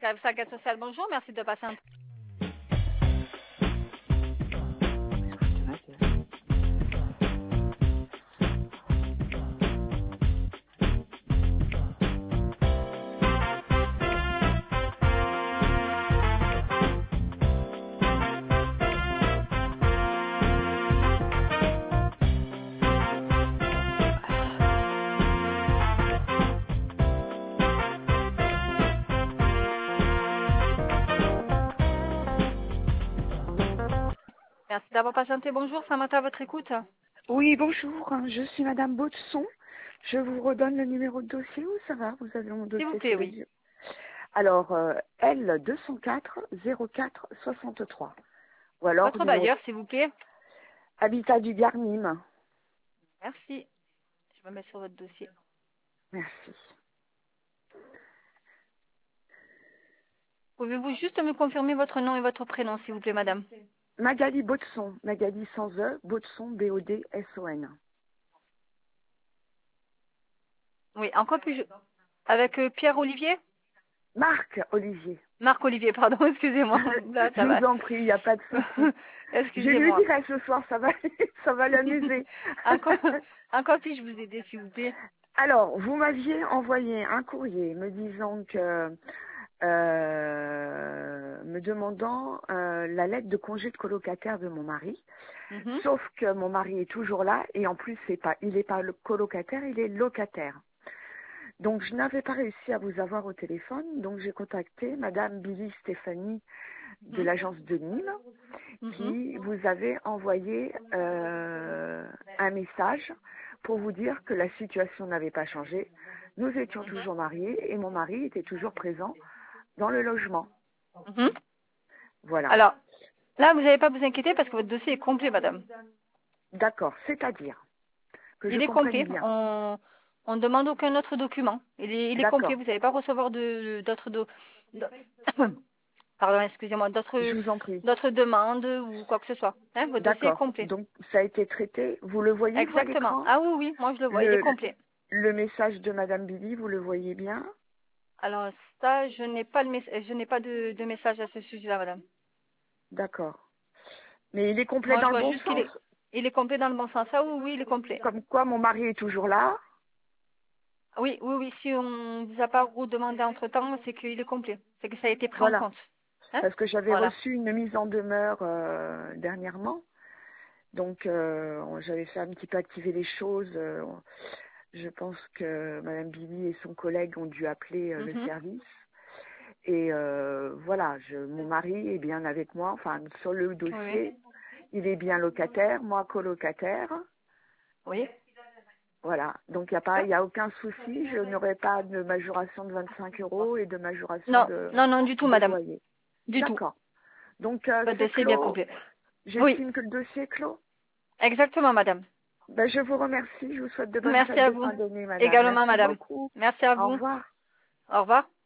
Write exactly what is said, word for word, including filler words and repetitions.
Service enquête sociale, bonjour, merci de patienter. Merci d'avoir patienté, bonjour, Samantha à votre écoute. Oui, bonjour, je suis Madame Baudson. Je vous redonne le numéro de dossier ou ça va? Vous avez mon S'il vous dossier plaît, sous les oui. yeux. Alors, euh, L deux cent quatre zéro quatre soixante-trois. Ou alors, Votre numéro bailleur, s'il vous plaît. Habitat du Gard Nîmes. Merci. Je me mets sur votre dossier. Merci. Pouvez-vous juste me confirmer votre nom et votre prénom, s'il vous plaît, madame? Magali Baudson, Magali sans E, Baudson, B O D S O N. Oui, en quoi puis-je... Avec euh, Pierre-Olivier? Marc Olivier. Marc-Olivier, pardon, excusez-moi. Là, Je ça va. vous en prie, il n'y a pas de souci. Je lui Excusez-moi. dirai ce soir, ça va, ça va l'amuser. En quoi, en quoi puis-je vous aider, s'il vous plaît? Alors, vous m'aviez envoyé un courrier me disant que, euh, me demandant euh, la lettre de congé de colocataire de mon mari. Mhm. Sauf que mon mari est toujours là et en plus, c'est pas, il n'est pas le colocataire, il est locataire. Donc, je n'avais pas réussi à vous avoir au téléphone, donc j'ai contacté Madame Billy Stéphanie de Mhm. l'agence de Nîmes, Mhm. qui vous avait envoyé euh, un message pour vous dire que la situation n'avait pas changé. Nous étions toujours mariés et mon mari était toujours présent dans le logement. Mhm. Voilà. Alors, là, vous n'avez pas à vous inquiéter parce que votre dossier est complet, madame. D'accord. C'est-à-dire que je Il est comprenne complet. bien. On on ne demande aucun autre document. Il est, il est complet. D'accord. Vous n'allez pas recevoir de d'autres do- de- pardon, excusez-moi, d'autres Je vous en prie. d'autres demandes ou quoi que ce soit. Hein, votre dossier est D'accord. complet. Donc, ça a été traité. Vous le voyez, vous, à Exactement. l'écran? Ah oui, oui, moi je le vois. Il est Le, complet. le message de Madame Billy, vous le voyez bien? Alors ça, je n'ai pas le mess- je n'ai pas de, de message à ce sujet-là, madame. D'accord. Mais il est complet Moi, je dans le vois bon juste qu'il sens. est il est complet dans le bon sens. Ah oui, oui, il est complet. Comme quoi, mon mari est toujours là. Oui, oui, oui. Si on vous a pas redemandé entre-temps, c'est qu'il est complet. C'est que ça a été pris en Voilà. compte. Hein? Parce que j'avais Voilà. reçu une mise en demeure euh, dernièrement. Donc, euh, j'avais fait un petit peu activer les choses. euh, je pense que Madame Billy et son collègue ont dû appeler euh, le Mhm. service. Et euh, voilà, je, mon mari est bien avec moi. Enfin, sur le Oui, oui. dossier, il est bien locataire, moi colocataire. Oui. Voilà. Donc, il n'y a pas, il y a aucun souci. Je n'aurai pas de majoration de vingt-cinq euros et de majoration Non, de, non, non, du tout, de madame. loyer. Du tout. D'accord. Donc, euh, Votre c'est dossier est bien clos. complet. Oui, J'estime que le dossier est clos. exactement, madame. Ben, je vous remercie. Je vous souhaite de bonnes Merci fêtes à de vous. fin d'année, madame. Également, Merci madame. beaucoup. Merci à Au vous. revoir. Au revoir.